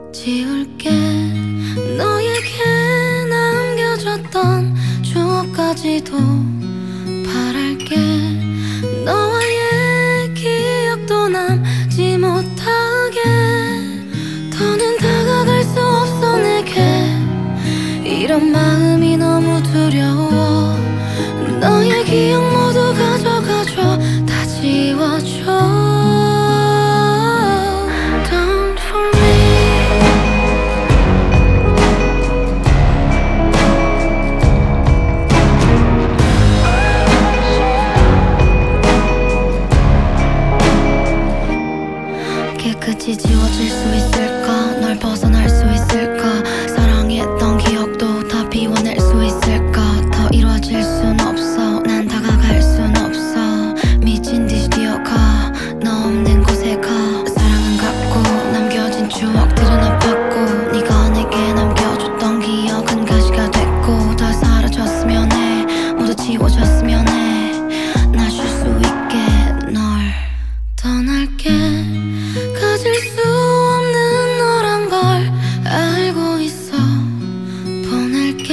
지울게 너에게 남겨줬던 추억까지도 바랄게 너와의 기억도 남지 못하게 더는 다가갈 수 없어 내게 이런 마음이 너무 두려워 너의 기억 모두 가져가줘 다 지워줘 깨끗이 지워질 수 있을까 널 벗어날 수 있을까 사랑했던 기억도 다 비워낼 수 있을까 더 이루어질 순 없어 난 다가갈 순 없어 미친 듯이 뛰어가 너 없는 곳에 가 사랑은 갖고 남겨진 추억들은 아팠고 네가 내게 남겨줬던 기억은 가시가 됐고 다 사라졌으면 해 모두 지워졌으면 해 나 쉴 수 있게 널 떠날게 가질 수 없는 너란 걸 알고 있어 보낼게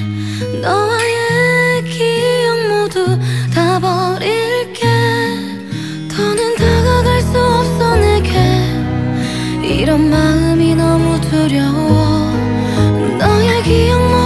너와의 기억 모두 다 버릴게 더는 다가갈 수 없어 내게 이런 마음이 너무 두려워 너의 기억